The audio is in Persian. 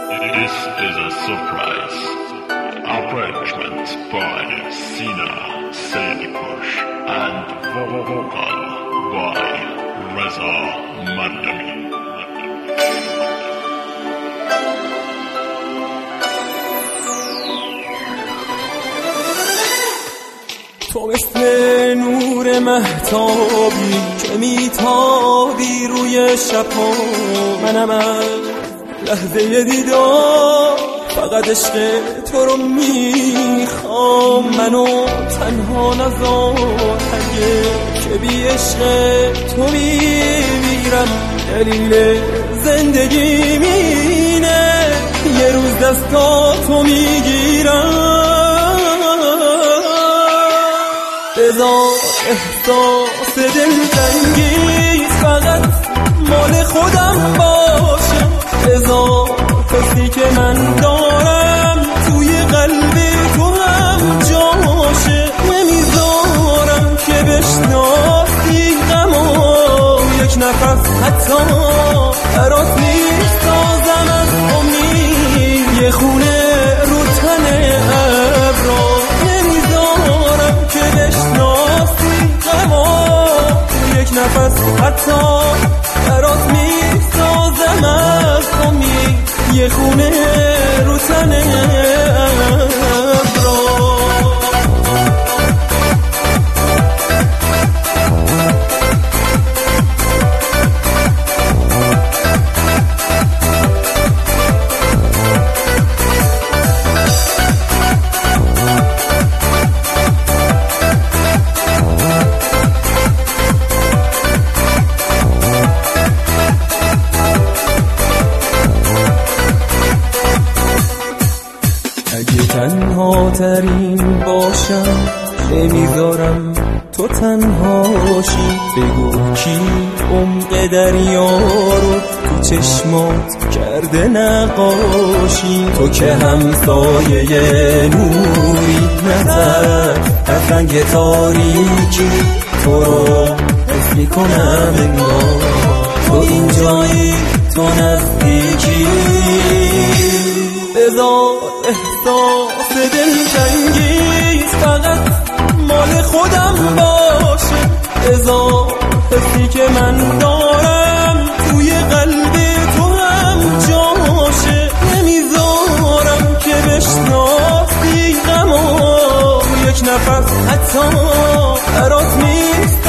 This is a surprise arrangement by Sina Seydiposh and vocal by Reza Mandami. تو مثل نور مهتابی که میتابی روی شبها، منم از لحظه دیدار فقط عشق تو رو میخوام. منو تنها نذار که بی عشق تو میمیرم. دلیل زندگی مینه یه روز دستاتو میگیرم. بذار احساس دلتنگی فقط مال خودم باشه. بذار حسی که من دارم توی قلب تو هم جاشه. نمیذارم که بشناسی غمو یک نفس حتی برات میسازم از امید. یه خونه رو تن ابرا نمیذارم که بشناسی غمو یک نفس حتی برات میسازم از امید. یه خونه رو تن ابرا. اگه تنها ترین باشم نمیذارم تو تنهاشی. بگو کی عمق دریا رو تو چشمات کرده نقاشی. تو که همسایه نوری نظر از رنگ تاریکی. تو رو حس میکنم انگار تو اینجایی، تو نزدیکی. بذار احساس دلتنگی فقط مال خودم باشه. بذار حسی که من دارم توی قلب تو هم جاشه. نمیذارم که بشناسی غمو یک نفس حتی برات